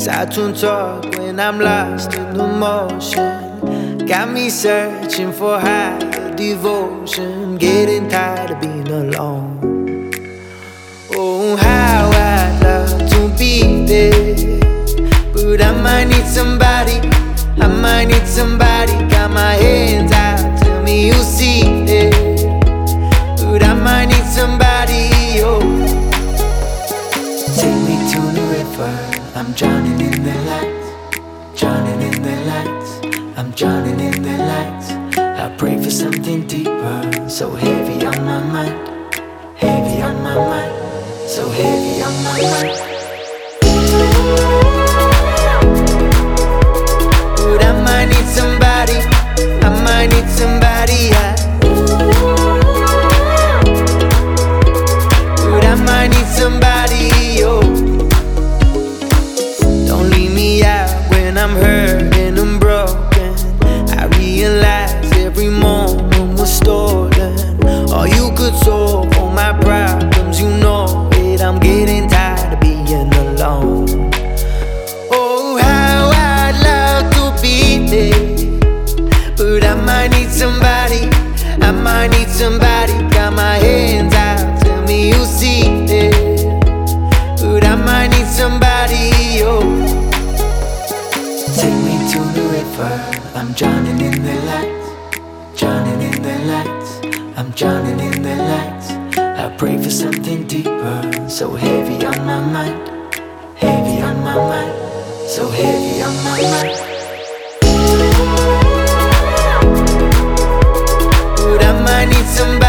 Side-tune talk when I'm lost in the motion. Got me searching for higher devotion. Getting tired of being alone. Oh, how I'd love to be there, but I might need somebody. I might need somebody. Got my hands out, tell me you see it, but I might need somebody. Oh, take me to the river. I'm drowning in the lights, drowning in the lights. I'm drowning in the lights. I pray for something deeper. So heavy on my mind, heavy on my mind, so heavy on my mind. But I might need somebody. I might need somebody. But I might need somebody. Oh, don't leave me out when I'm hurt and I'm broken. I realize every moment was stolen. All you could solve all my problems, you know it. I'm getting tired of being alone. Oh, how I'd love to be there, but I might need somebody. I might need somebody. Got my hands out, tell me you see it, but I might need somebody. Oh, take me to the river. I'm drowning in the lights, drowning in the lights. I'm drowning in the lights. I pray for something deeper. So heavy on my mind, heavy on my mind, so heavy on my mind. But I might need somebody.